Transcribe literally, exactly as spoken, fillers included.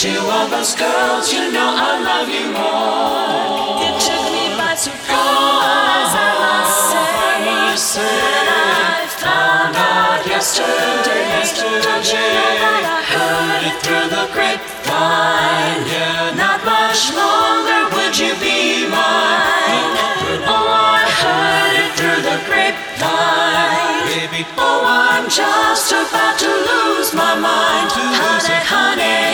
To all those girls, you know I love you more. It took me by surprise, I must say, I must say that I found out yesterday. yesterday. Don't you know that I heard it through the grapevine? Yeah. Not much longer would you be mine. Oh, I heard it through the grapevine. Baby, Oh, I'm just about to lose my mind. To lose Honey, it. honey.